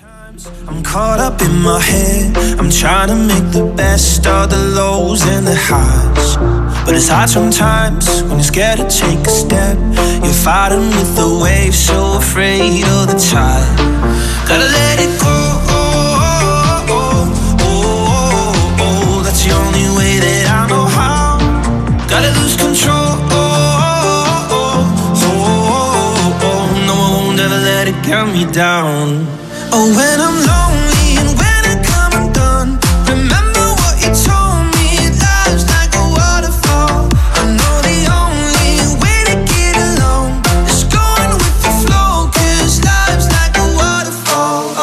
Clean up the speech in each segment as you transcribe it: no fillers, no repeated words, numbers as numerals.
I'm caught up in my head. I'm trying to make the best of the lows and the highs. But it's hard sometimes when you're scared to take a step. You're fighting with the waves, so afraid of the tide. Gotta let it go. That's the only way that I know how. Gotta lose control. No, I won't ever let it get me down. Oh, when I'm lonely and when I come undone, remember what you told me, life's like a waterfall. I know the only way to get along is going with the flow, 'cause life's like a waterfall.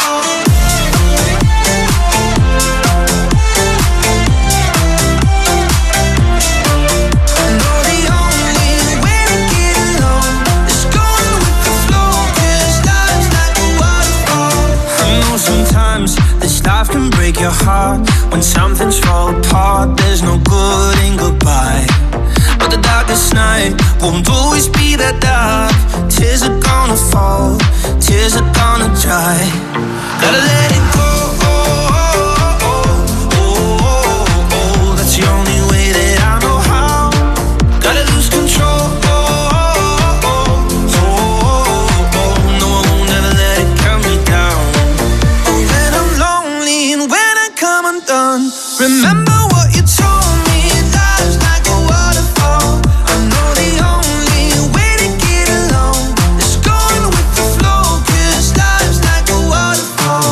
I know the only way to get along is going with the flow, 'cause life's like a waterfall. I know sometimes this life can break your heart. When something's fall apart, there's no good in goodbye. But the darkest night won't always be that dark. Tears are gonna fall, tears are gonna dry. Gotta let it go. That's the only way that I know how. Gotta lose control. No, I won't ever let it cut me down. When I'm lonely and when I come undone, remember what you told me, life's like a waterfall. I know the only way to get along is going with the flow, 'cause life's like a waterfall.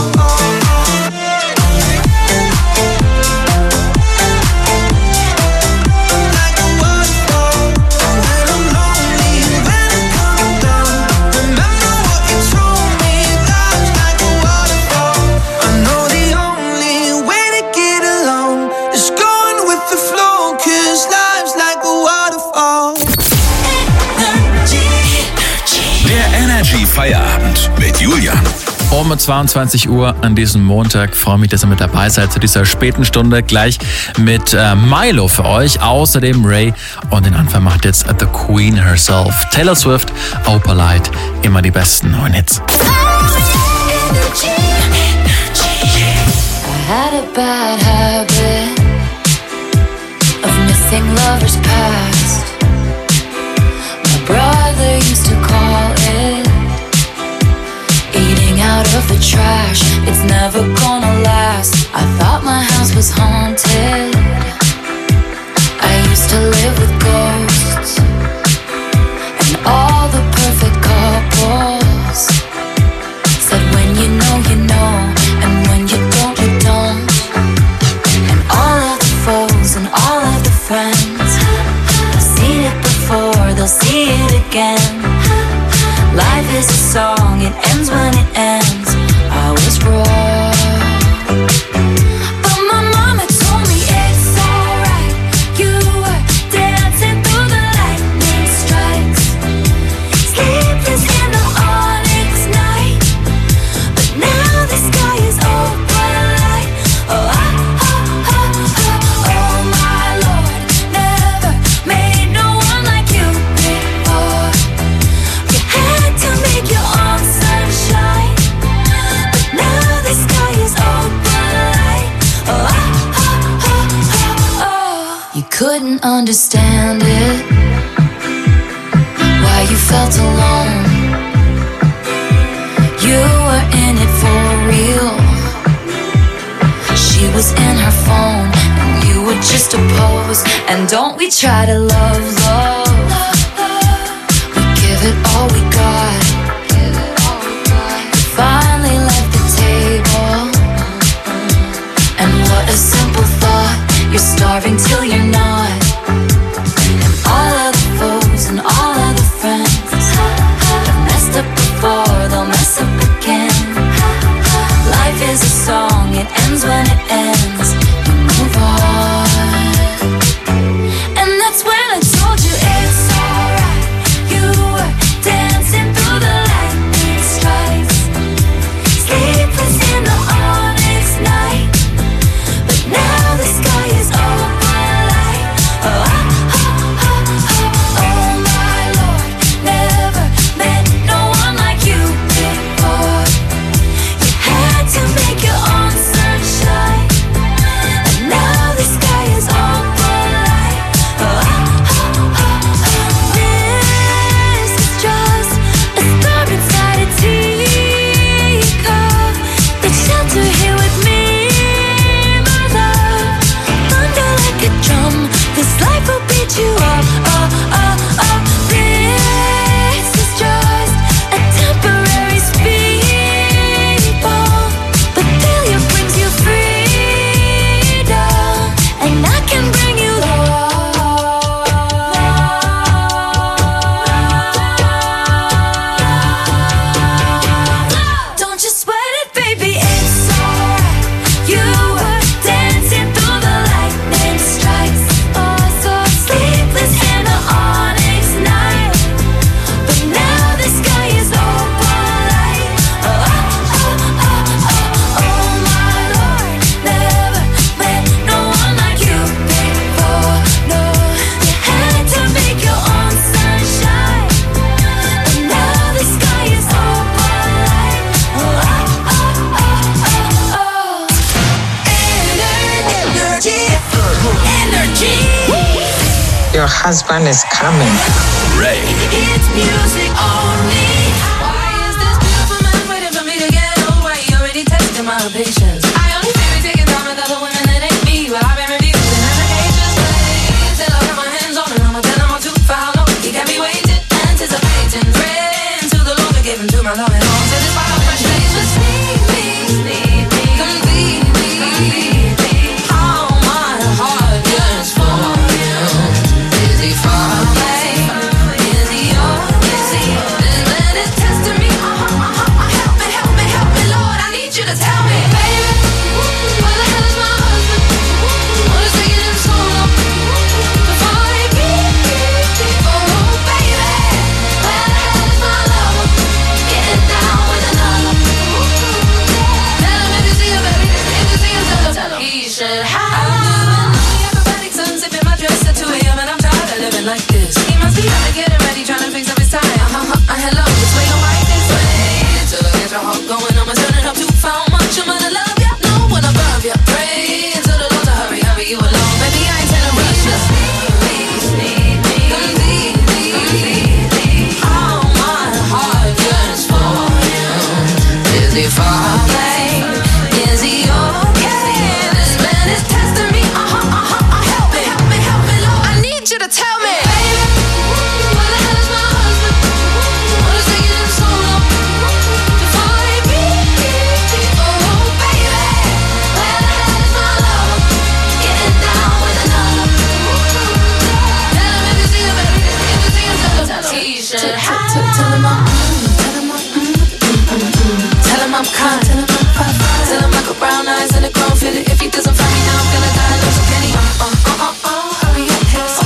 Like a waterfall. When I'm lonely and when I come undone, remember what you told me, life's like a waterfall. I know the only way to get along is going with the flow, 'cause life's like a waterfall. Der Energy Feierabend mit Julian. Um 22 Uhr an diesem Montag. Freue mich, dass ihr mit dabei seid zu dieser späten Stunde. Gleich mit Milo für euch. Außerdem Ray. Und den Anfang macht jetzt The Queen herself. Taylor Swift, Opalite. Immer die besten neuen Hits. I had a bad habit of missing lovers past. My brother used to call it eating out of the trash. It's never gonna last. I thought my house was haunted. I used to live with ghosts and all the perfect couples said when you know, and when you don't, you don't. And all of the foes and all of the friends seen it before, they'll see it again. Life is a song, it ends when it ends. I was wrong, but my mama told me it's alright. You were dancing through the lightning strikes, sleepless in the onyx night. But now the sky is open light. Oh, oh my Lord, never made no one like you before. You had to make your own sunshine, but now the sky is open light. Oh. You couldn't understand it, why you felt alone. You were in it for real. She was in her phone and you were just a pose. And don't we try to love, we give it all we got. We finally left the table, and what a simple thought. You're starving till you're not. And all of the foes and all of the friends have messed up before, they'll mess up again. Life is a song, it ends when it ends. You move on. And that's when I told you it's alright. You were dancing through the lightning strikes, sleepless in the onyx night. But now the sky is open light. Oh my Lord, never met no one like you before. You Your husband is coming. Ray. It's music only. Why is this beautiful man waiting for me to get old? Why you already testing my patience? I only feel me taking time with other women that ain't me, but I've been refusing applications. Till I got my hands on it, I'ma tell him I'm too foul. No, he got me waiting, anticipating, praying to the Lord to give him to my love and home. So this fire fresh face, just need me, complete me. All my heart yearns for you. Is he far away? Is he okay? This man is testing me. Help me, Lord. I need you to tell me, baby, where the hell is my husband? What is taking him so long to find me? Oh, baby, where the hell is my lover? Getting down with another. Tell him if you see him, baby. If you see him, tell him. He should have acrobatic sons if in my dress at 2 a.m. and I'm tired of living like this. He must be out getting ready, trying to fix up his time. Hello, this way, don't like this way. Till I get your heart going, I'ma turn it up too far. Much I'm gonna love ya, no one above ya. Pray to the Lord to hurry, you alone. Baby, I ain't telling rush ya. Need me, completely. All my heart yearns for you. Is he far away? Is he okay? This man is testing me. Help me, Lord. I need you to tell me, baby, where the hell is my husband? What is taking him so long to find me? Oh, baby, where the hell is my lover? Getting down with another. Tell him if you see him, baby. If you see him, tell him. He should have. Tell him I'm kind. Tell him I got brown eyes and a grown feel it. If he doesn't find me now, I'm gonna die. No, so can he? Hurry up, yes.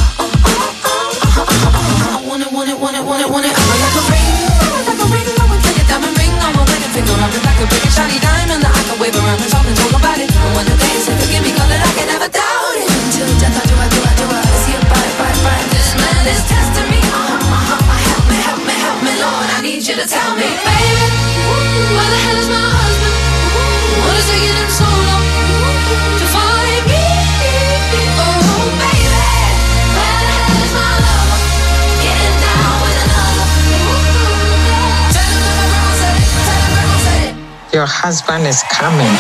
I want it. I'm like a ring. I would take a diamond ring on my wedding finger. I'm like a big and shiny diamond that I can wave around and talk about it. And when the day is forgive me, call it, I can never doubt it. Until death, I do. See it, bye. This man is testing me. Help me, Lord. I need you to tell me, baby, where the hell is my husband? What is taking him so long to find me? Oh, baby, where the hell is my lover? Getting down with another. Tell him that my grandma said it. Your husband is coming.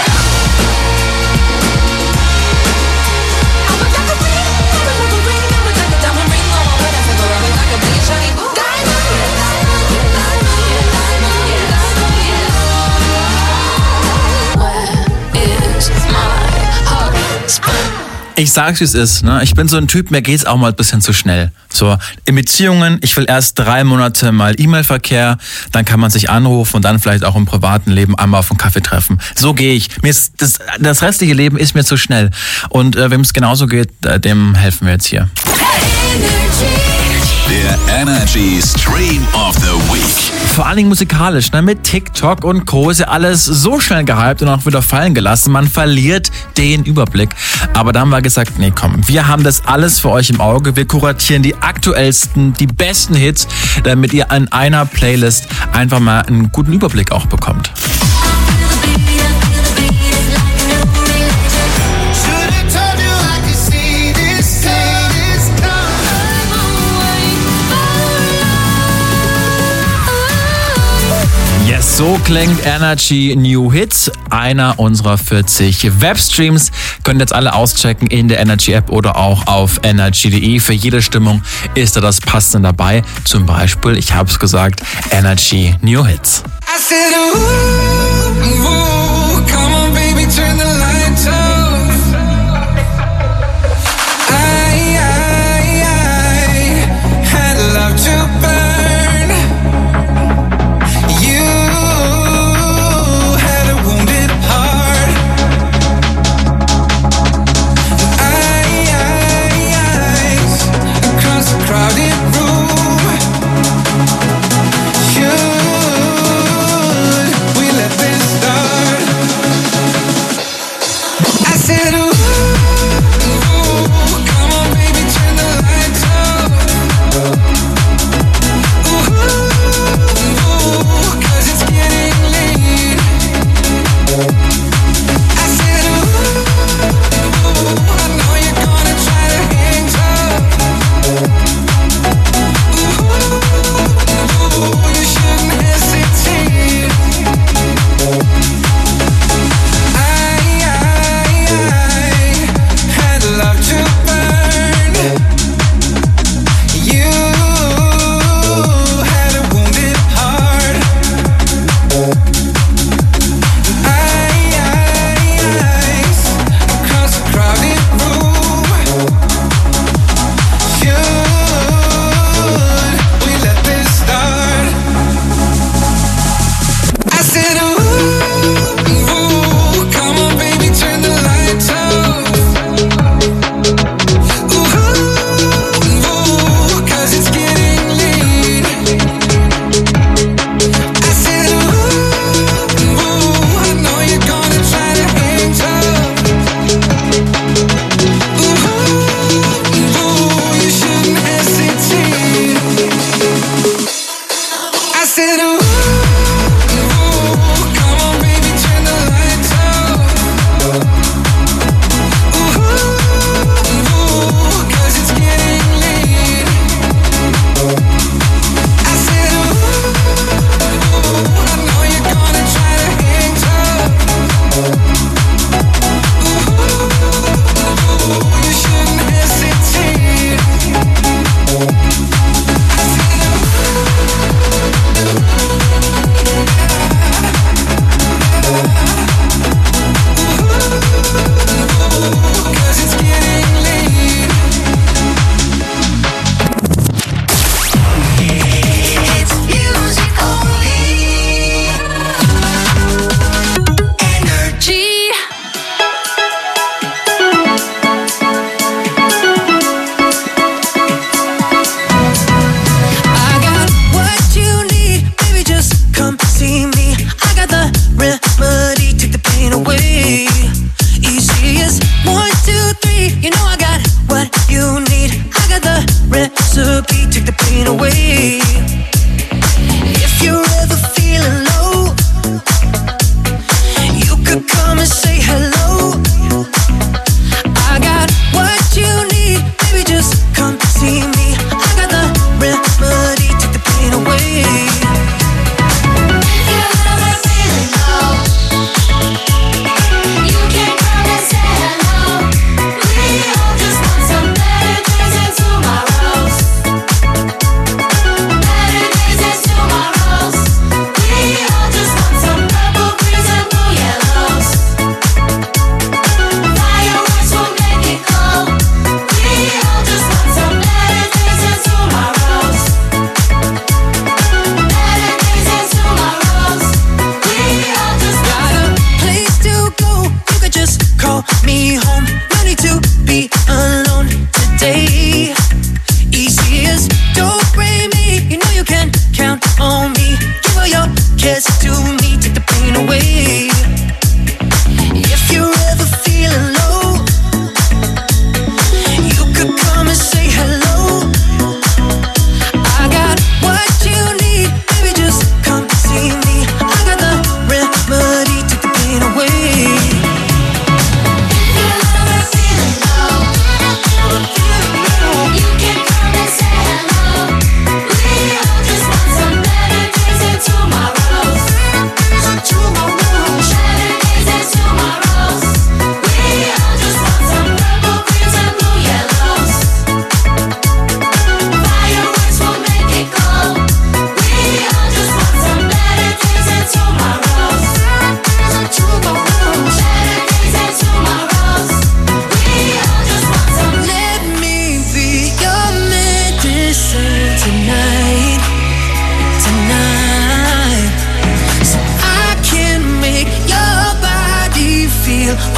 I'm like a ring. I'm like a diamond ring on my wedding finger. I'm like a big and shiny diamond. Ich sag's, wie es ist. Ne? Ich bin so ein Typ, mir geht's auch mal ein bisschen zu schnell. So, in Beziehungen, ich will erst 3 Monate mal E-Mail-Verkehr, dann kann man sich anrufen und dann vielleicht auch im privaten Leben einmal auf einen Kaffee treffen. So gehe ich. Mir ist das restliche Leben ist mir zu schnell. Und wem es genauso geht, dem helfen wir jetzt hier. Der Energy Stream of the Week. Vor allen Dingen musikalisch, ne? Mit TikTok und Co. ist ja alles so schnell gehypt und auch wieder fallen gelassen. Man verliert den Überblick. Aber da haben wir gesagt, nee, komm, wir haben das alles für euch im Auge. Wir kuratieren die aktuellsten, die besten Hits, damit ihr an einer Playlist einfach mal einen guten Überblick auch bekommt. Yes, so klingt Energy New Hits, einer unserer 40 Webstreams. Könnt jetzt alle auschecken in der Energy App oder auch auf energy.de. Für jede Stimmung ist da das Passende dabei. Zum Beispiel, ich habe es gesagt, Energy New Hits. I said, ooh, come on, baby, turn the lights off. I had love to burn. You had a wounded heart. Eyes across a crowded room. Should we let this start?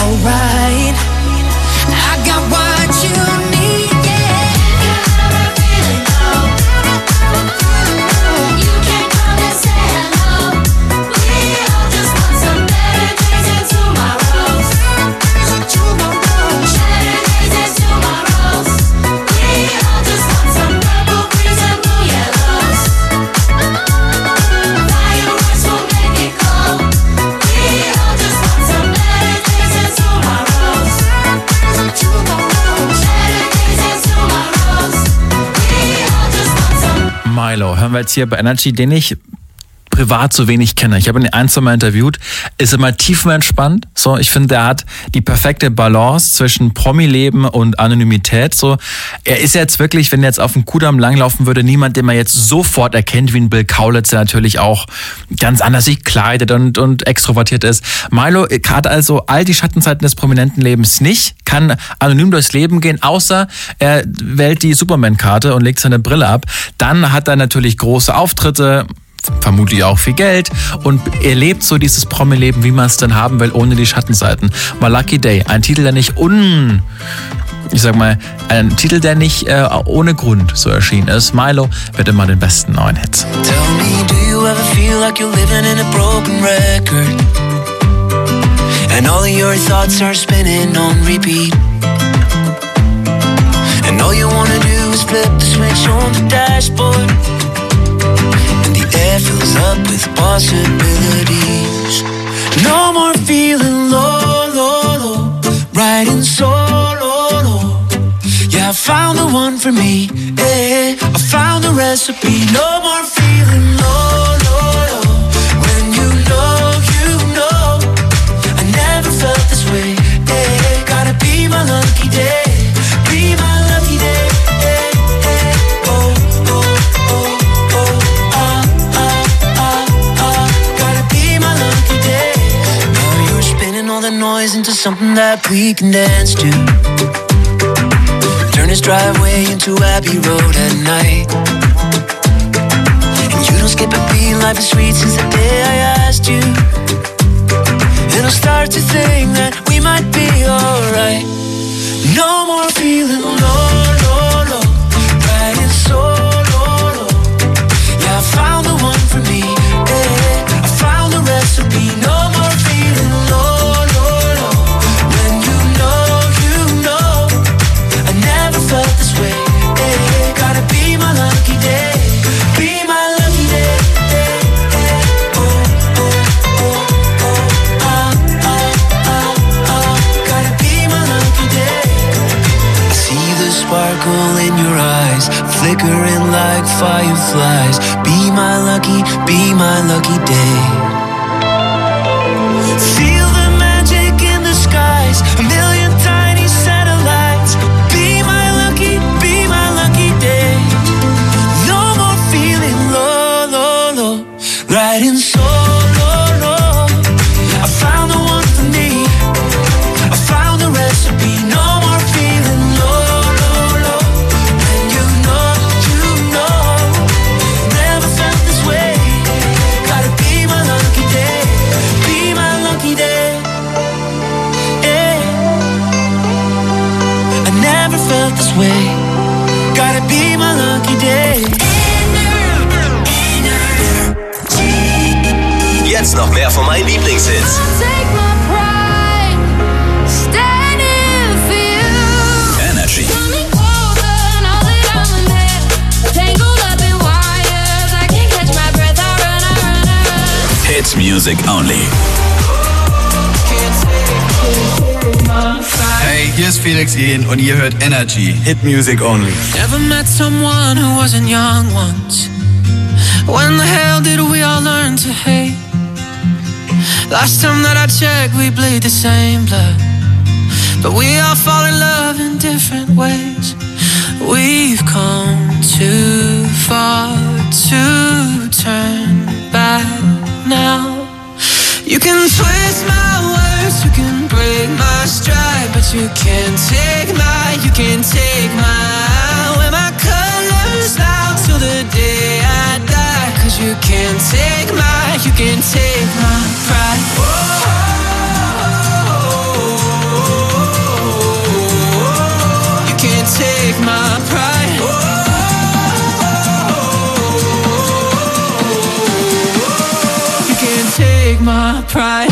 alright. I got what you need, yeah. Got a feeling, oh. You can come and say hello. We all just want some better days and tomorrows. Better days and tomorrows. We all just want some purple greens and blue yellows. Fireworks will make it glow. We all just want some better days and tomorrows. Better days and tomorrows. We all just want some. Milo, hören wir jetzt hier bei Energy, den ich privat so wenig kenne. Ich habe ihn ein, zwei Mal interviewt. Ist immer tiefenentspannt. So, ich finde, er hat die perfekte Balance zwischen Promi-Leben und Anonymität. So, er ist jetzt wirklich, wenn er jetzt auf dem Kudamm langlaufen würde, niemand, den man jetzt sofort erkennt, wie ein Bill Kaulitz, der natürlich auch ganz anders sich kleidet und extrovertiert ist. Milo hat also all die Schattenseiten des prominenten Lebens nicht, kann anonym durchs Leben gehen, außer er wählt die Superman-Karte und legt seine Brille ab. Dann hat er natürlich große Auftritte, vermutlich auch viel Geld und er lebt so dieses Promi-Leben, wie man es dann haben will, ohne die Schattenseiten. My Lucky Day, ein Titel, der nicht ein Titel, der nicht ohne Grund so erschienen ist. Milo wird immer den besten neuen Hits. Tell me, do you ever feel like you're living in a broken record? And all of your thoughts are spinning on repeat. And all you wanna do is flip the switch on the dashboard. And the air fills up with possibilities. No more feeling low, low, low. Riding solo, low. Yeah, I found the one for me. Yeah, I found the recipe. No more feeling low, low, low. When you know, I never felt this way. Yeah, gotta be my lucky day. Be my lucky day. Yeah, oh, oh, oh, oh, gotta be my lucky day. Now you're spinning all the noise into something that we can dance to. Turn his driveway into Abbey Road at night. And you don't skip a beat, life is sweet since the day I asked you. And I'll start to think that we might be alright. No more feeling low, low, low. Riding solo, low. Yeah, I found the one for me. Yeah, I found the recipe. No more feeling low, low, low. When you know, I never felt this way. Yeah, gotta be my lucky day. Be my lucky day. Yeah, oh, oh, oh, oh, gotta be my lucky day. I see the sparkle in your eyes, flickering like fireflies. Be my lucky day. Feel the magic in the skies, a million tiny satellites. Be my lucky day. No more feeling low, low, low. Riding solo, low. I found the one for me. I found the recipe. No more feeling low, low, low. When you know, never felt this way. Gotta be my lucky day. Be my lucky day. Yeah. I never felt this way. Gotta be my lucky day. Jetzt noch mehr von meinen Lieblingshits. Take my pride, standing for you. Energy. Coming closer, now that I'm in there. Tangled up in wires, I can't catch my breath. I run. Hits music only. Hey, hier ist Felix Jähn und ihr hört Energy, Hit Music Only. Never met someone who wasn't young once. When the hell did we all learn to hate? Last time that I checked, we bleed the same blood. But we all fall in love in different ways. We've come too far to turn back now. You can twist my words, you can break my stride, but you can't take my wear my colors out till the day I die. 'Cause you can't take my pride. Whoa, my pride.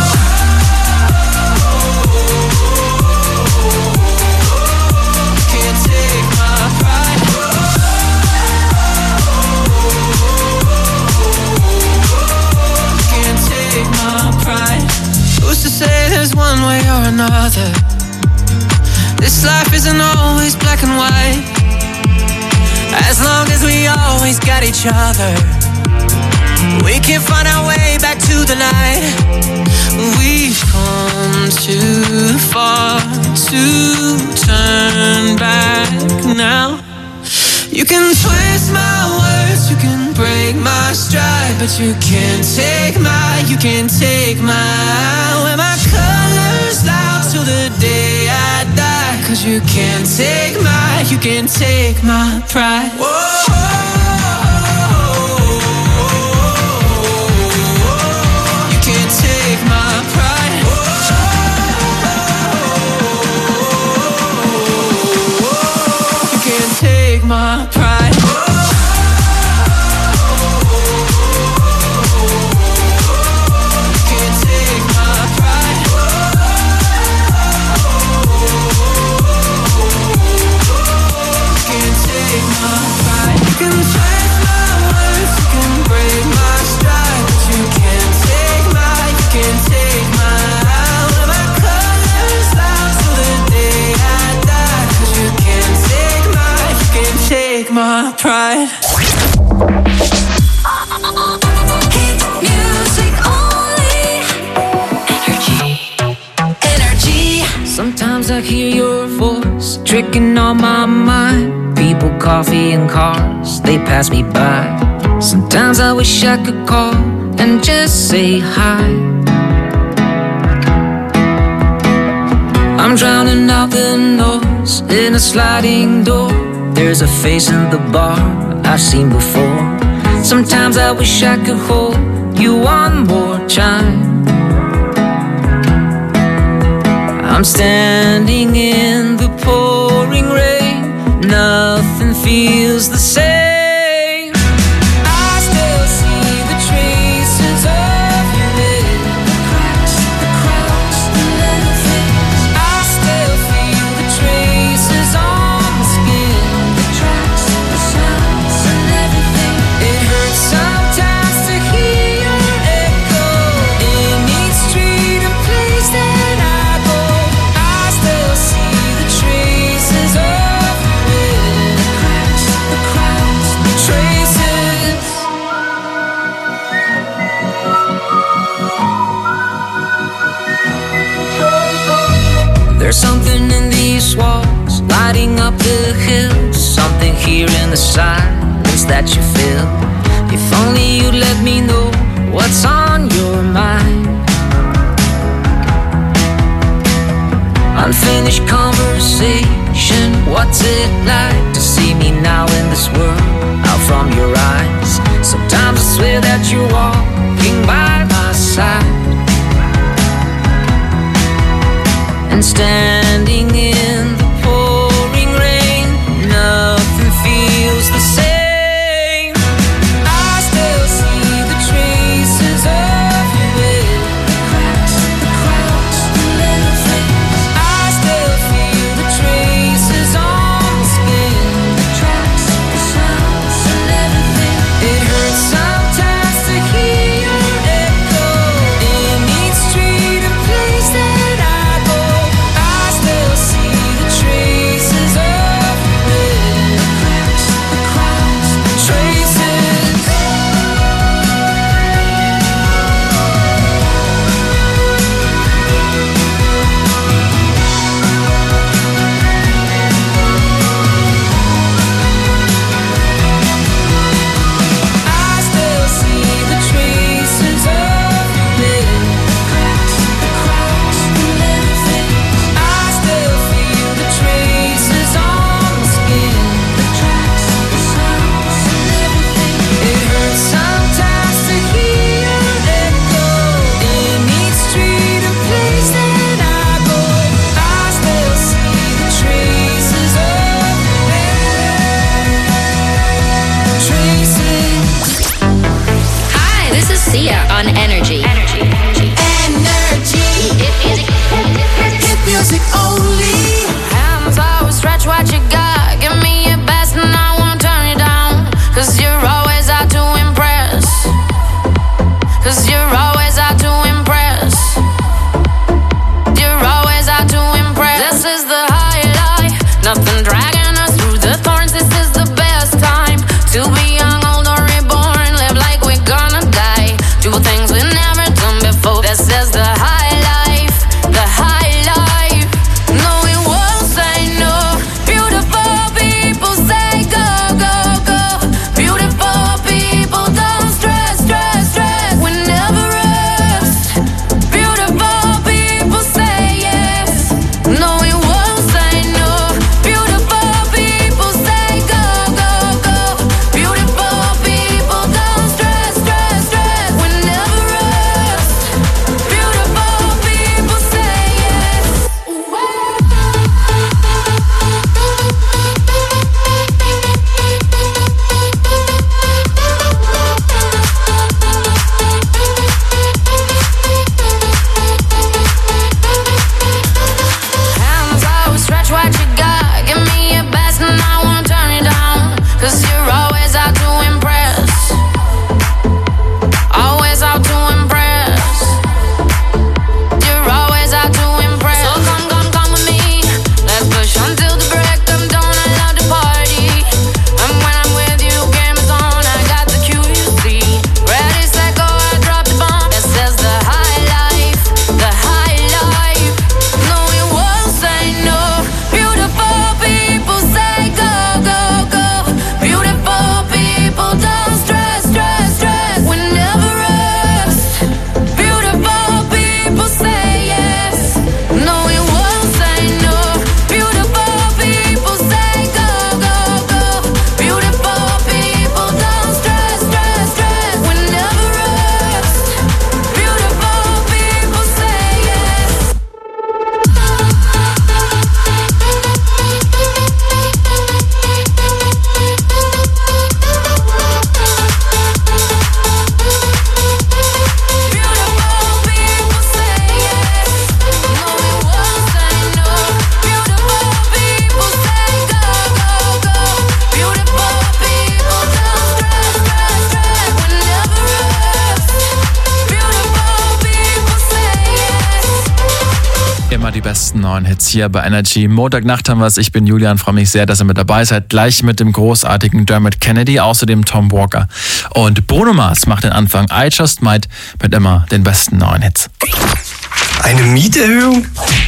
Who's to say there's one way or another? This life isn't always black and white. As long as we always got each other, we can find our way back to the light. We've come too far to turn back now. You can twist my words, you can break my stride, but you can't take my, you can't take my, wear my colors loud till the day I die. Cause you can't take my, you can't take my pride. Whoa. You can't take my pride. You can't take my pride. My pride. Hit music only. Energy. Sometimes I hear your voice tricking on my mind. People, coffee, and cars, they pass me by. Sometimes I wish I could call and just say hi. I'm drowning out the noise in a sliding door. There's a face in the bar I've seen before. Sometimes I wish I could hold you one more time. I'm standing in the pouring rain. Nothing feels the same. I still see the traces of you in the cracks, the crowds, the little things. I still feel the traces on the skin, the tracks, the sounds, and everything. It hurts sometimes to hear your echo in each street and place that I go. I still see the traces of you in the cracks, the crowds, the traces. There's something in these walls lighting up the hills. Something here in the silence that you feel. If only you'd let me know what's on your mind. Unfinished conversation. What's it like to see me now in this world, out from your eyes? Sometimes I swear that you're walking by my side. And standing in the pouring rain, nothing feels the same. I still see the traces of you in the cracks, the crowds, the little things. I still feel the traces on the skin, the tracks, the sounds, and everything. It hurts sometimes to hear your echo in each street and place that I go. I Immer die besten neuen Hits hier bei Energy. Montagnacht haben wir es. Ich bin Julian, freue mich sehr, dass ihr mit dabei seid. Gleich mit dem großartigen Dermot Kennedy, außerdem Tom Walker. Und Bruno Mars macht den Anfang. I Just Might mit immer den besten neuen Hits. Eine Mieterhöhung?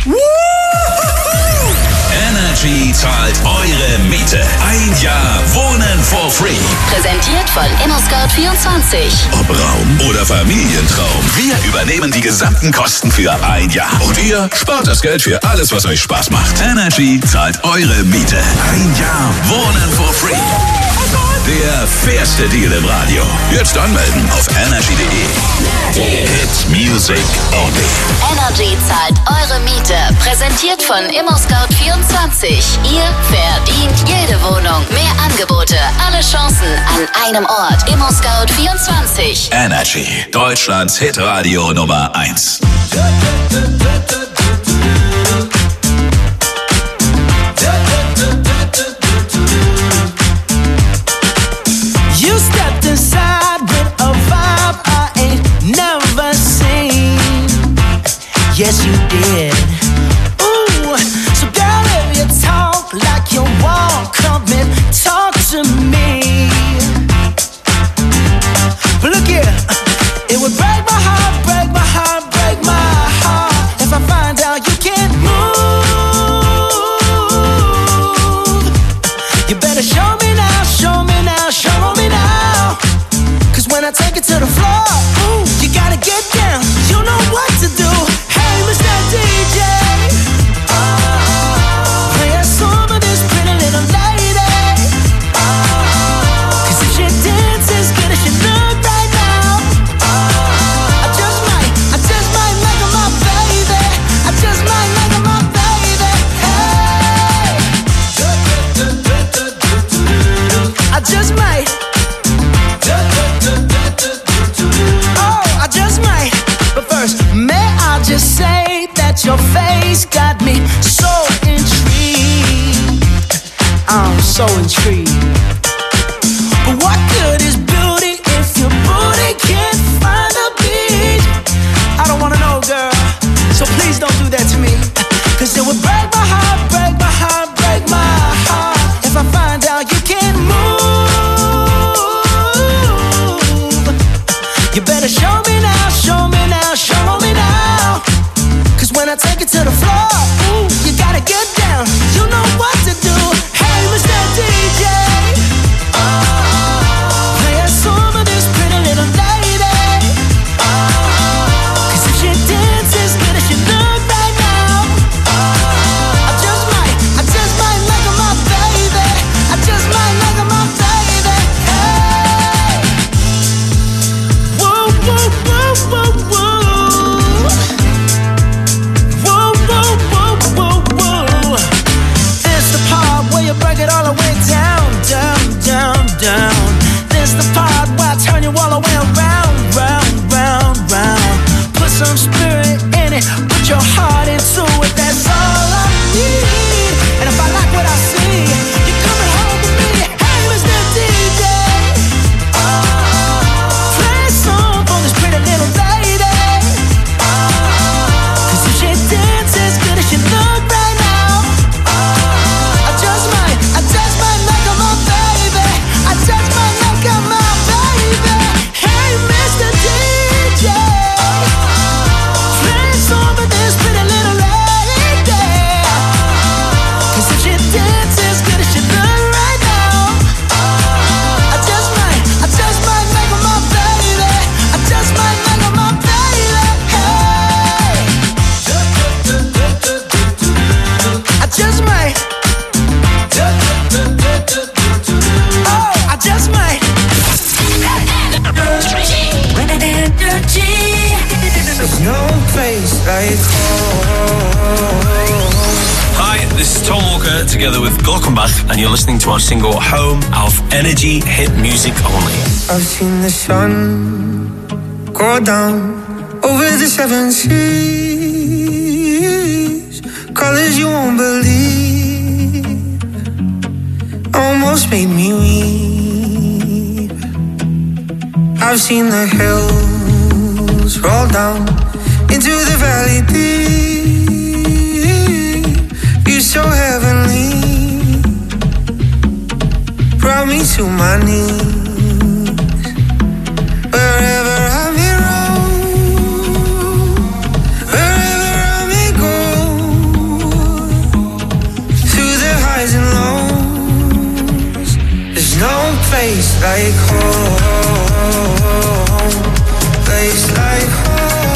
Energy zahlt eure Miete. Ein Jahr Wohnen for free. Präsentiert von ImmoScout24. Ob Raum oder Familientraum. Wir übernehmen die gesamten Kosten für ein Jahr. Und ihr spart das Geld für alles, was euch Spaß macht. Energy zahlt eure Miete. Ein Jahr Wohnen for free. Der fairste Deal im Radio. Jetzt anmelden auf energy.de. Hit Music Only. Energy zahlt eure Miete. Präsentiert von ImmoScout24. Ihr verdient jede Wohnung. Mehr Angebote, alle Chancen an einem Ort. ImmoScout24. Energy. Deutschlands Hitradio Nummer 1. You stepped inside with a vibe I ain't never seen. Yes, you did. Ooh, so girl, if you talk like you walk, come and talk to me. But look here, it would break my heart, break my heart, break my heart if I find out you can't move. You better show me now, show me now, show me now. Cause when I take it to the floor, ooh, you gotta get down. You know what to do. Hey, Mr. DJ, play a song of this pretty little lady. Cause if she dances as good as she look right now, I just might make her my baby. I just might make her my baby. Hey, I just might. Oh, I just might. But first, may I just say that your face got me so intrigued. I'm so intrigued. But what good is beauty if your booty can't find a beat? I don't wanna know, girl, so please don't do that to me. Cause it would break my heart, break my heart, break my heart if I find out you can't move. You better show me now, show me now, show me now. Cause when I take it to the floor, ooh, you gotta get down. You know what to do. Hey, Mr. DJ, play a song of this pretty little lady. Cause if she dances as good as she look right now, I just might make her my baby. I just might make her my baby. Hey, whoa, whoa, whoa, whoa, whoa. Whoa, whoa, whoa, whoa, whoa. This the part where you break it all the way down, down, down, down. This the part where I turn you all the way around, round, round, round. Put some spirit in it, put your heart into it. That's all I need. And if I like what I see, you're coming home with me. Hey, Mr. DJ, play a song for this pretty little lady. Cause if she dances as good as she look right now, I just might make her my baby. I just might make her my baby. Hey, Mr. DJ, play a song for this pretty little lady. Cause if she dances as good as she look right now, I just might make her my baby. I just might make her my baby. Hey, I just might. Oh, I just might. There's no place like home. Hi, this is Tom Walker together with Glockenbach, and you're listening to our single Home of Energy Hit Music Only. I've seen the sun go down over the seven seas, colors you won't believe, almost made me weep. I've seen the hills roll down into the valley deep. knees. Wherever I may roam, wherever I may go, through the highs and lows, there's no place like home, place like home.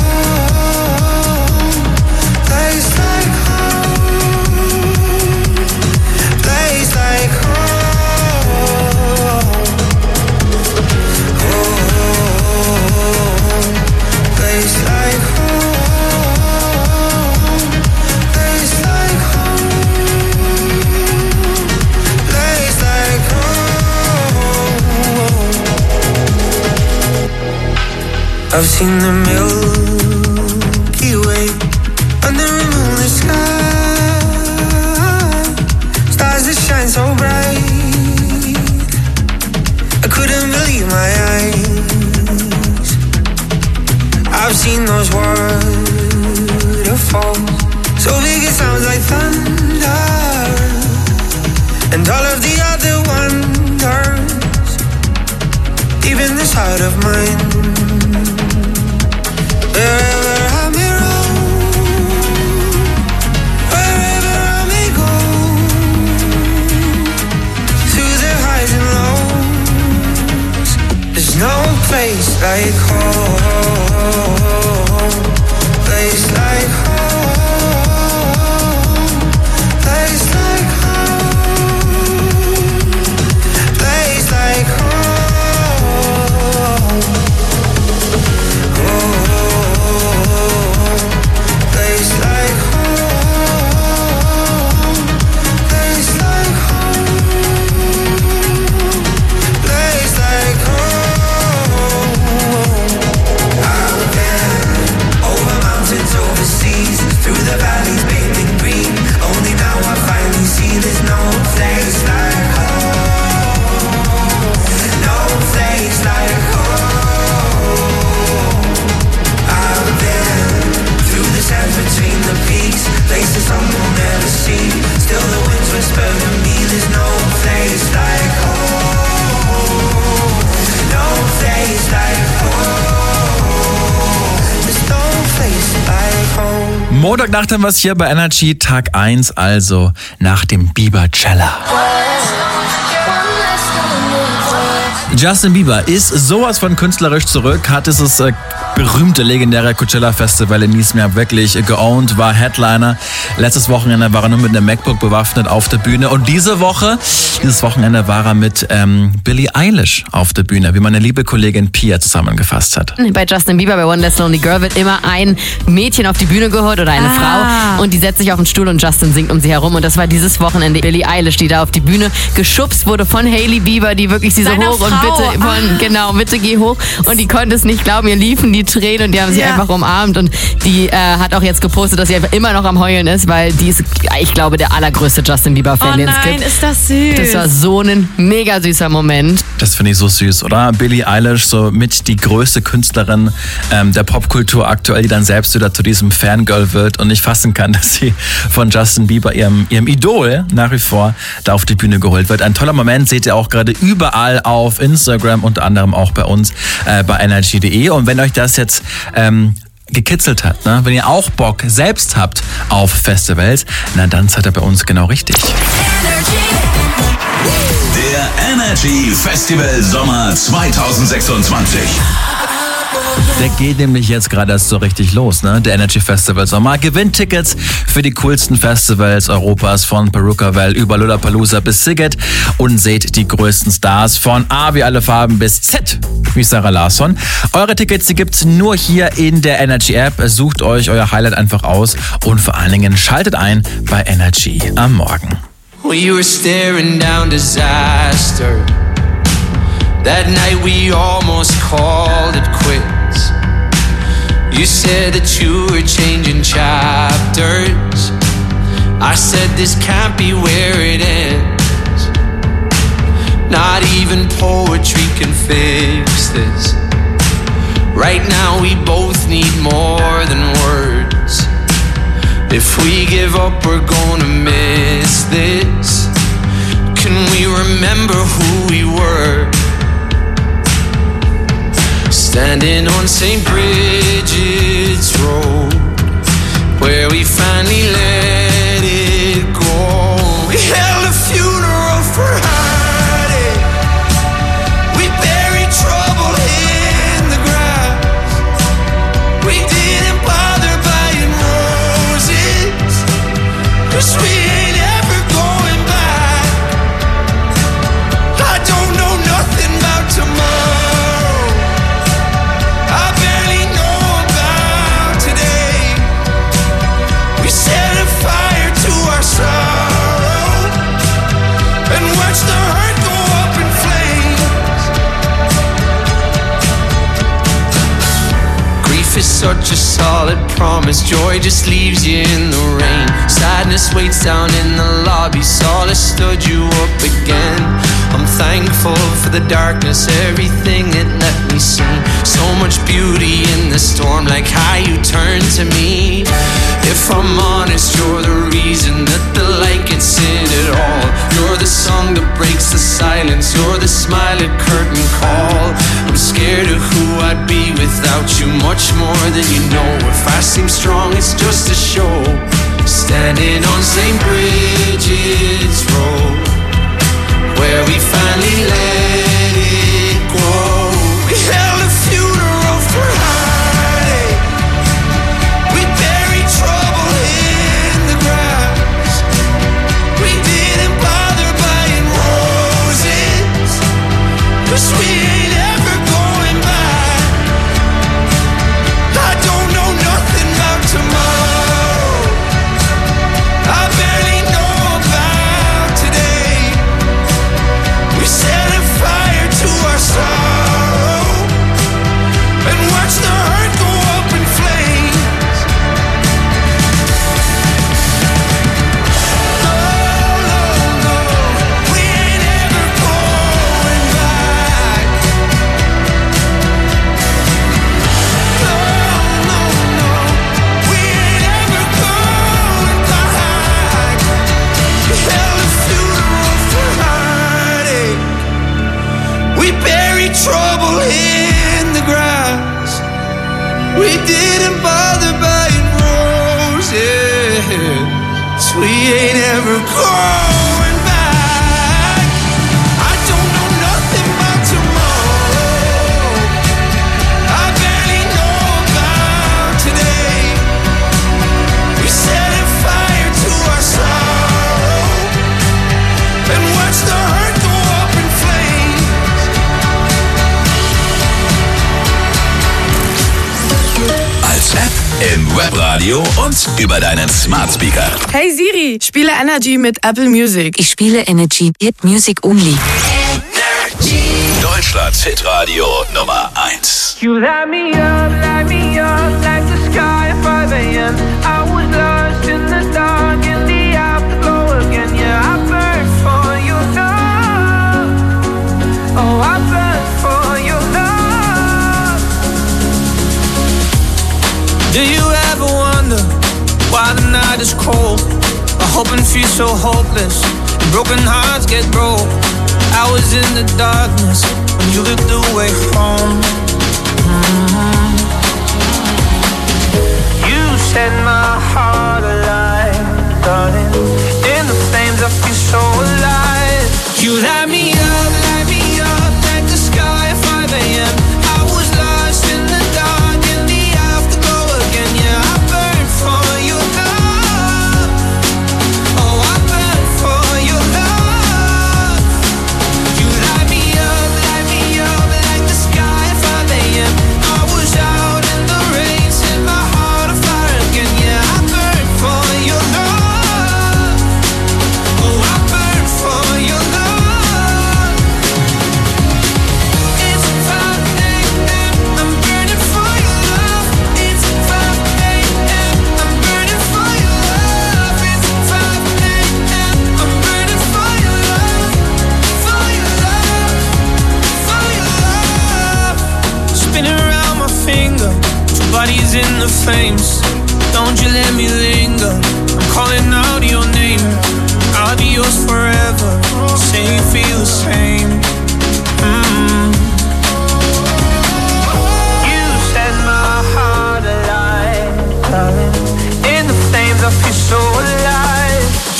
I've seen the Milky Way under a moonlit sky, stars that shine so bright, I couldn't believe my eyes. I've seen those waterfalls, so big it sounds like thunder, and all of the other wonders, even this heart of mine. Wherever I may roam, wherever I may go, through the highs and lows, there's no place like home, place like home, place like home, place like home. Montagnacht haben wir es hier bei Energy, Tag 1, also nach dem Bieber-Cella. Justin Bieber ist sowas von künstlerisch zurück, hat dieses berühmte, legendäre Coachella-Festival in diesem Jahr wirklich geowned, war Headliner. Letztes Wochenende war er nur mit einem MacBook bewaffnet auf der Bühne und dieses Wochenende war er mit Billie Eilish auf der Bühne, wie meine liebe Kollegin Pia zusammengefasst hat. Bei Justin Bieber, bei One Less Lonely Girl, wird immer ein Mädchen auf die Bühne geholt oder eine Frau und die setzt sich auf den Stuhl und Justin singt um sie herum und das war dieses Wochenende Billie Eilish, die da auf die Bühne geschubst wurde von Hailey Bieber, die wirklich sie so hoch Frau. Und bitte geh hoch und die konnte es nicht glauben, ihr liefen die Tränen und die haben sie einfach umarmt und die hat auch jetzt gepostet, dass sie einfach immer noch am Heulen ist, weil die ist, ich glaube, der allergrößte Justin Bieber-Fan, den es gibt. Ist das süß. Das war so ein mega süßer Moment. Das finde ich so süß, oder? Billie Eilish, so mit die größte Künstlerin der Popkultur aktuell, die dann selbst wieder zu diesem Fangirl wird und nicht fassen kann, dass sie von Justin Bieber, ihrem Idol, nach wie vor da auf die Bühne geholt wird. Ein toller Moment, seht ihr auch gerade überall auf Instagram, unter anderem auch bei uns bei energy.de. Und wenn euch das jetzt gekitzelt hat, ne? Wenn ihr auch Bock selbst habt auf Festivals, na dann seid ihr bei uns genau richtig. Der Energy Festival Sommer 2026. Der geht nämlich jetzt gerade erst so richtig los, ne? Der Energy Festival Sommer. Gewinnt Tickets für die coolsten Festivals Europas von Peruka-Well über Lollapalooza bis Sziget und seht die größten Stars von A wie alle Farben bis Z wie Sarah Larsson. Eure Tickets, die gibt's nur hier in der Energy App. Sucht euch euer Highlight einfach aus und vor allen Dingen schaltet ein bei Energy am Morgen. We were staring down disaster. That night we almost called it quits. You said that you were changing chapters. I said this can't be where it ends. Not even poetry can fix this. Right now we both need more than words. If we give up we're gonna miss this. can we remember who we were? Standing on St. Bridget's Road, where we finally let it go. We held a funeral for heartache. We buried trouble in the grass. We didn't bother buying roses, 'cause we ain't ever going back. I don't know nothing about tomorrow. I barely know about today. We set a fire to our sorrow and watch the hurt go up in flames. Grief is such a solid promise. Joy just leaves you in the rain. Sadness waits down in the lobby. Solace stood you up again. I'm thankful for the darkness, everything it let me see. So much beauty in the storm, like how you turn to me. If I'm honest, you're the reason that the light gets in at all. You're the song that breaks the silence. You're the smile at curtain call. I'm scared of who I'd be without you, much more than you know. If I seem strong, it's just a show. Standing on St. Bridget's Road, where we finally let it go. We held a funeral for heartache. We buried trouble in the grass. We didn't bother buying roses, 'cause we ain't ever going back. I don't know nothing about tomorrow. I barely know about today. We set a fire to our sorrow and watch the hurt go up in flames. Oh, no, no, we ain't ever going back. No, no, no, we ain't ever going back. We held a funeral for heartache. We buried trouble in the grass. We didn't bother buying roses. We ain't ever going back. I don't know nothing about tomorrow. I barely know about today. We set a fire to our sorrow and watch the hurt go up in flames. Als App, im Webradio und über deinen Smart Speaker. Hey Siri, spiele Energy mit Apple Music. Ich spiele Energy Hit Music Only. Deutschlands Hitradio Nummer 1. You light me up like the sky at 5 a.m. I was lost in the dark in the afterglow again. Yeah, I burn for your love. Oh, I burn for your love. Do you ever wonder why the night is cold? I hope and feel so hopeless, and broken hearts get broke. I was in the darkness when you lit the way home. You set my heart alive, darling. In the flames I feel so alive. You light me up like the sky at 5 a.m. I was lost in the dark in the afterglow again. Yeah, I burn for your love. Oh, I burn for your love. You light me up like the sky at 5 a.m. I was out in the rain, set my heart on fire again. Yeah, I burn for your love. Oh, I burn for your love. It's 5 a.m. I'm burning for your love. It's 5 a.m. I'm burning for your love. It's 5 a.m. I'm burning for your love. For your love. For your love. Spinning around my finger, two bodies in the flames. Don't you let me linger. I'm calling out your name. I'll be yours forever. Say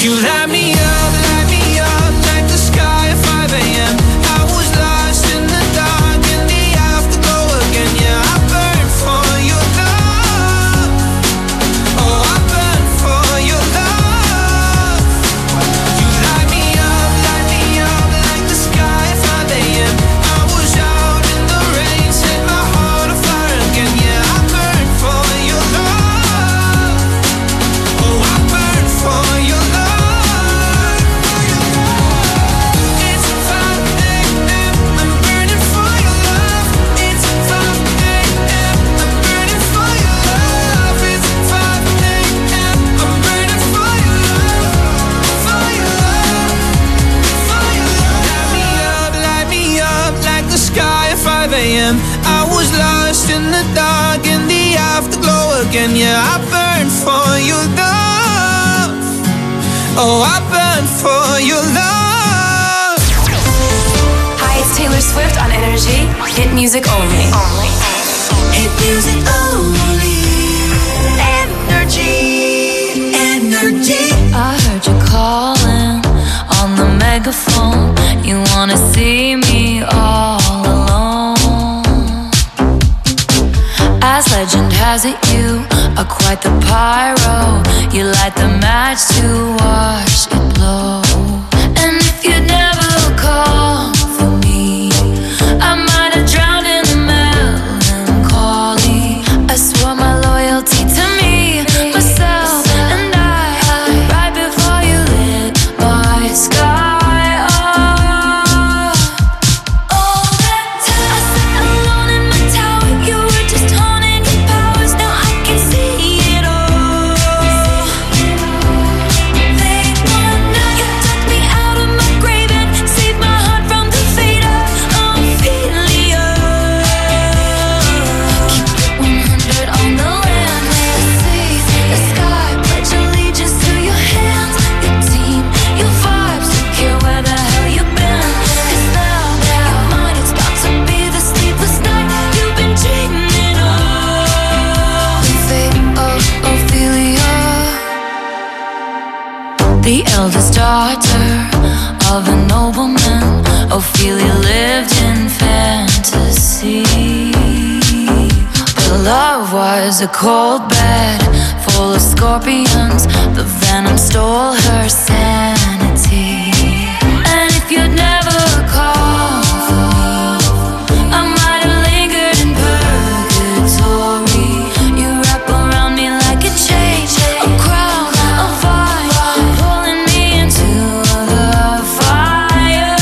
You light me up like the sky at 5 a.m. I was lost in the dark, in the afterglow again. Yeah, I burn for your love. Oh, I burn for your love. You light me up like the sky at 5 a.m. I was out in the rain, set my heart on fire again. Yeah, I burn for your love. Oh, I burn for your love. It's 5 a.m. I'm burning for your love. It's 5 a.m. I'm burning for your love. It's 5 a.m. I'm burning for your love. For your love. For your love. Light me up like the sky at 5 a.m. I was lost in the dark, in the afterglow again. Yeah, I burn for your love. Oh, I burn for your love. Hi, it's Taylor Swift on Energy. Hit music only. Hit music only. Energy. I heard you calling on the megaphone. You wanna see me all alone. As legend has it, you are quite the pyro. You light the match to watch it blow. And if you'd never call for me, I might have drowned in the melancholy. I swore my loyalty to me, myself, and I. Right before you lit my sky up. All that time I sat alone in my tower. You were just honing your powers. Now I can see it all. Late one night, you took me out of my grave and saved my heart from the fate of Ophelia. Keep it 100 on the land. See the sky, pledge allegiance to your hands. Your team, your vibes, don't care where the hell you've been. 'Cause now your mind, it's about to be the sleepless night you've been dreaming of. The fate of Ophelia, the eldest daughter of a nobleman. Ophelia lived in fantasy. Her love was a cold bed full of scorpions. The venom stole her sanity. And if you'd never called for me, I might have lingered in purgatory. You wrap around me like a chain, a crown, a vine, pulling me into the fire.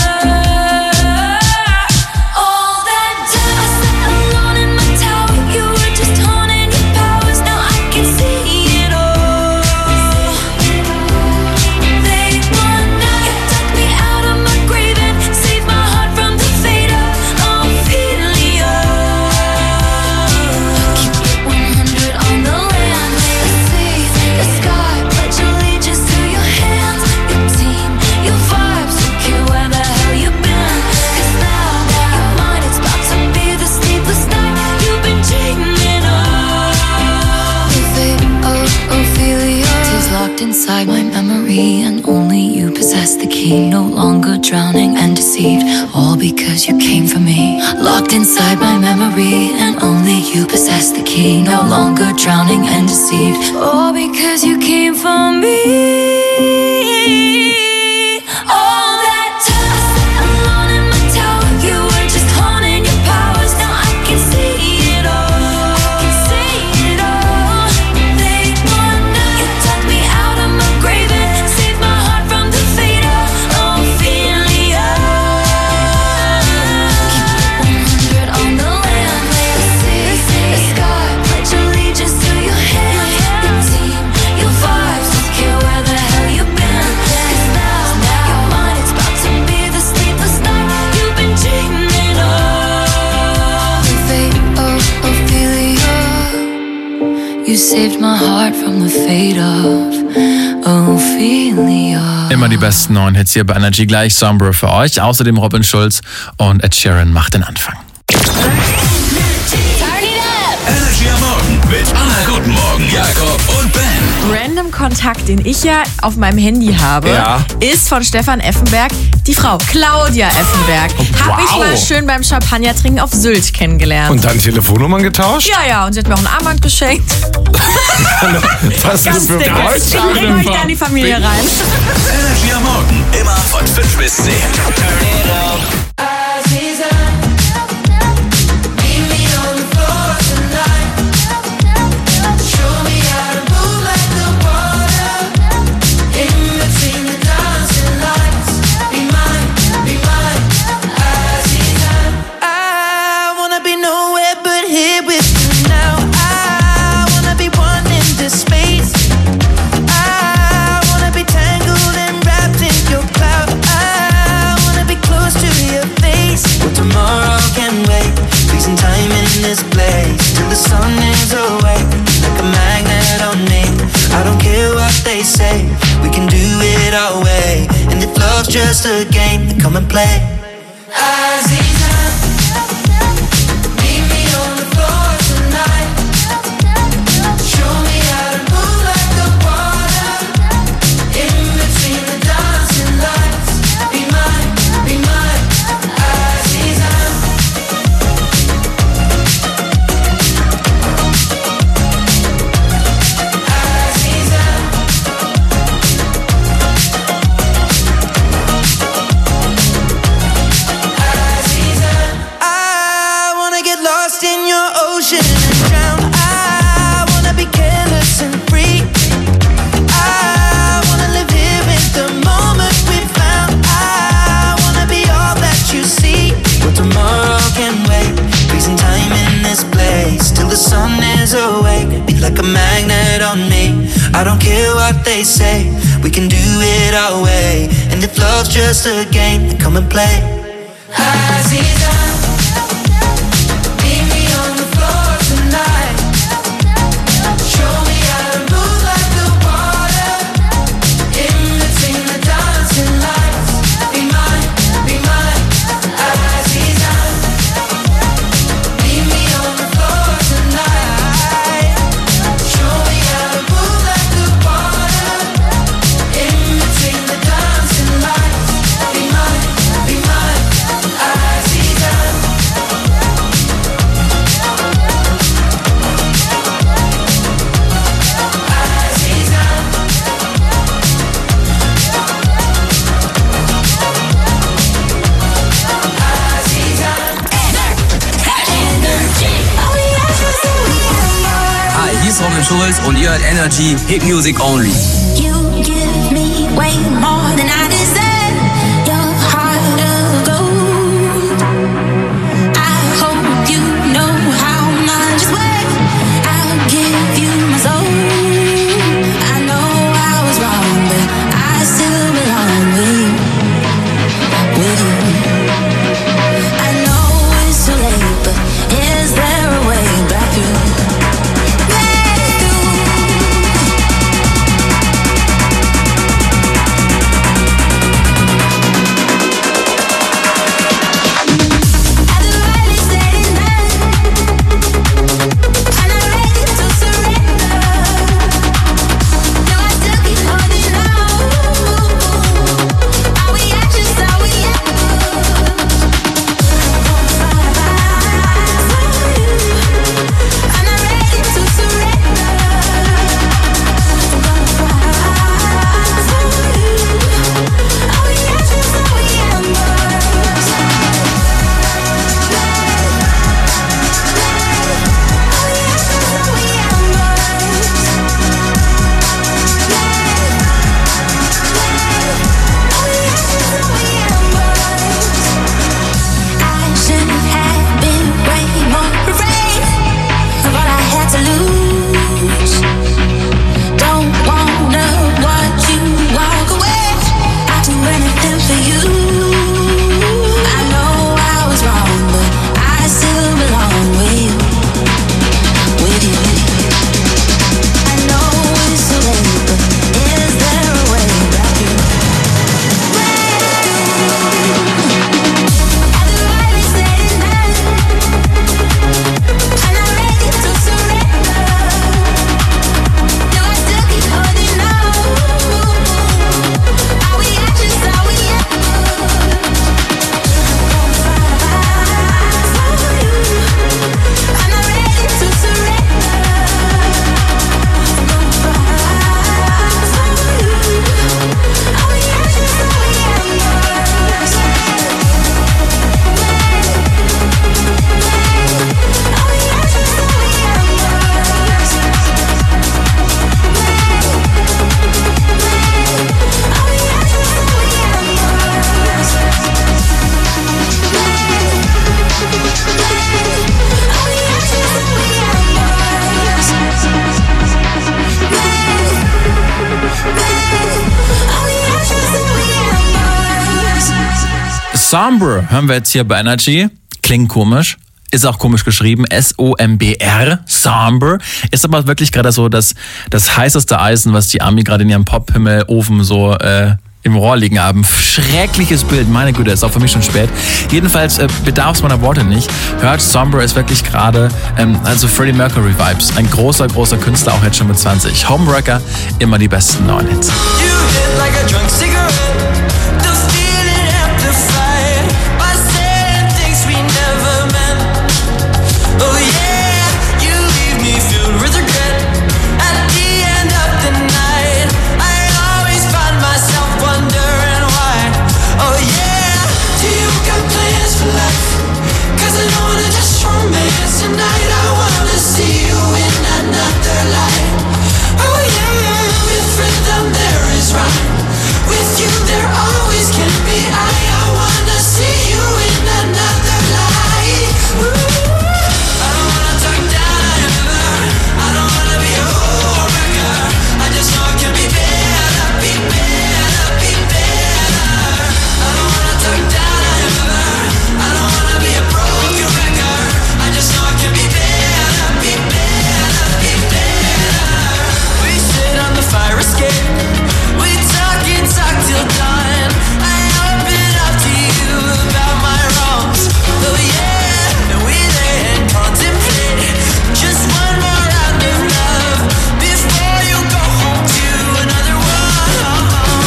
All that time I sat alone in my tower. You were just honing your powers. Now I can see it all. Late one night, you took me out of my grave and saved my heart from the fate of Ophelia. Keep it 100 on the land. See the sky, pledge allegiance to your hands. Your team, your vibes, don't care where the hell you've been. 'Cause now your mind, it's about to be the sleepless night you've been dreaming of. The fate of Ophelia is locked inside my memory, and only you possess the key. No longer drowning and deceived, all because you came for me. Locked inside my memory, and only you possess the key. No longer drowning and deceived, all because you came for me. All that time I sat alone in my tower. You were just honing your powers. Now I can see it all. See it all. Late one night, you took me out of my grave and saved my heart from the fate of Ophelia. Keep it 100 on the land. See the sky, pledge allegiance to your hands. Your team, your vibes, don't care where the hell you've been. 'Cause now your mind, it's about to be the sleepless night you've been dreaming of. The fate of Ophelia. You saved my heart from the fate of Ophelia. Immer die besten neuen Hits hier bei Energy. Gleich Sombra für euch. Außerdem Robin Schulz und Ed Sheeran macht den Anfang. Energy am Morgen mit Anna. Guten Morgen, Jakob und Ben. Random Kontakt, den ich ja auf meinem Handy habe, ist von Stefan Effenberg die Frau Claudia Effenberg. Habe ich mal schön beim Champagner-Trinken auf Sylt kennengelernt. Und dann Telefonnummern getauscht? Ja, und sie hat mir auch ein Armband geschenkt. Was Ganz ist für dick. Ich bringe euch da in die Familie rein. Energy am Morgen, immer von 5 bis 10. Just a game, then come and play. I don't care what they say, we can do it our way. And if love's just a game, then come and play. Robin Schulz und ihr hört Energy, Hit Music Only. You give me way more than I deserve. Your heart of gold. I hope you know how much it's worth. I'll give you my soul. I know I was wrong, but I still belong with you. With you. I know it's too late, but is there a way back through? Somber hören wir jetzt hier bei Energy. Klingt komisch. Ist auch komisch geschrieben. S-O-M-B-R. Somber. Ist aber wirklich gerade so das heißeste Eisen, was die Ami gerade in ihrem Pop-Himmel-Ofen so im Rohr liegen haben. Schreckliches Bild. Meine Güte, ist auch für mich schon spät. Jedenfalls bedarf es meiner Worte nicht. Hört, Somber ist wirklich gerade also Freddie Mercury Vibes. Ein großer, großer Künstler, auch jetzt schon mit 20. Homewrecker, immer die besten neuen Hits. You hit like a drunk cigarette. The feeling amplified by saying things we never meant. Oh yeah, you leave me filled with regret. At the end of the night, I always find myself wondering why. Oh yeah, do you got plans for life? 'Cause I don't wanna just romance tonight. I wanna see you in another light. Oh yeah, with rhythm there is rhyme. With you there always can be I wanna see you in another light. Ooh. I don't wanna talk down ever. I don't wanna be a whole wrecker. I just know it can be better, be better, be better. I don't wanna talk down ever. I don't wanna be a broken record. I just know it can be better, be better, be better. We sit on the fire escape. We talk till dawn. I open up to you about my wrongs. Oh yeah, and we lay and contemplate just one more round of love before you go home to another one.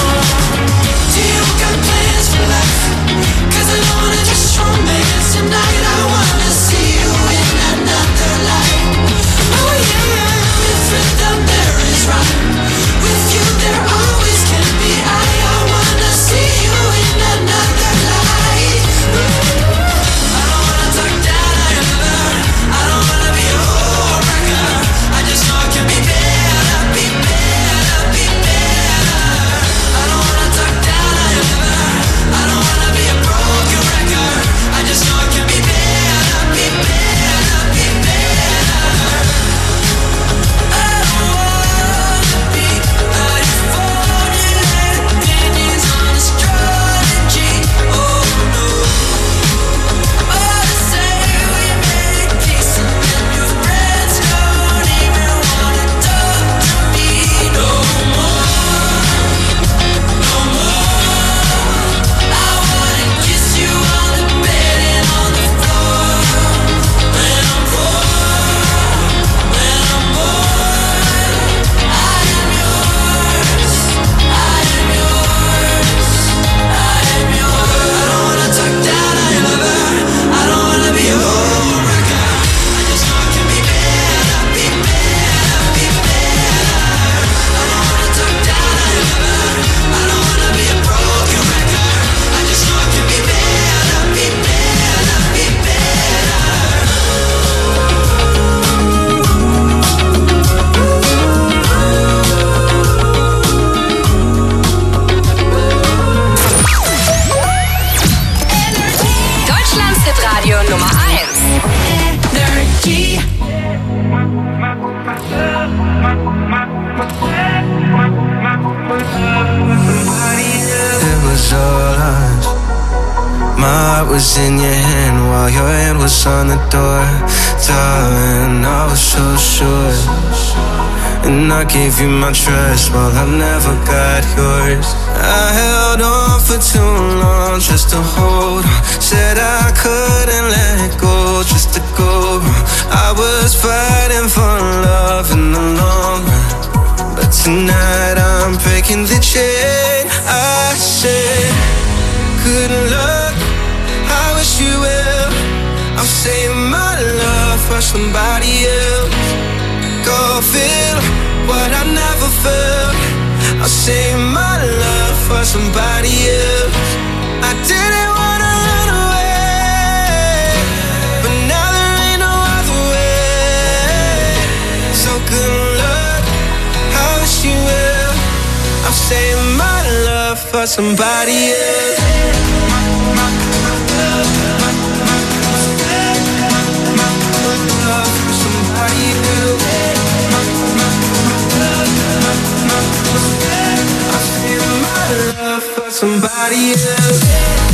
Do you got plans for life? 'Cause I don't wanna just romance tonight. I wanna see you in another light. Oh yeah, with rhythm there is rhyme. With you there always can be I wanna see you in another light. I don't wanna talk down ever. I don't wanna be a whole wrecker. I just know it can be better, be better, be better. I don't wanna talk down ever. I don't wanna be a broken record. I just know it can be better, be better, be better. I don't wanna be opinions on astrology. Oh no. Oh, to say we made peace and then your friends don't even wanna talk to me no more. No more. I wanna kiss you on the bed and on the floor. When I'm bored, when I'm bored, I am yours. I am yours. I am yours. I don't wanna talk down ever. I don't wanna be a whole wrecker. I just know it can be better, be better, be better. I don't wanna talk down ever. I don't wanna be a broken record. I just know it can be better, be better, be better. Deutschlands Hitradio Nummer 1. Energy. It was all us. My heart was in your hand while your hand was on the door. Darling, I was so sure. And I gave you my trust while I never got yours. I held on for too long just to hold on. Said I couldn't let go just to go wrong. I was fighting for love in the long run. But tonight I'm breaking the chain. I said, good luck, I wish you well. I'm saving my love for somebody else. Go feel what I never felt. I'll save my love for somebody else. I didn't wanna run away, but now there ain't no other way. So good luck, I wish you well. I'll save my love for somebody else. Somebody else.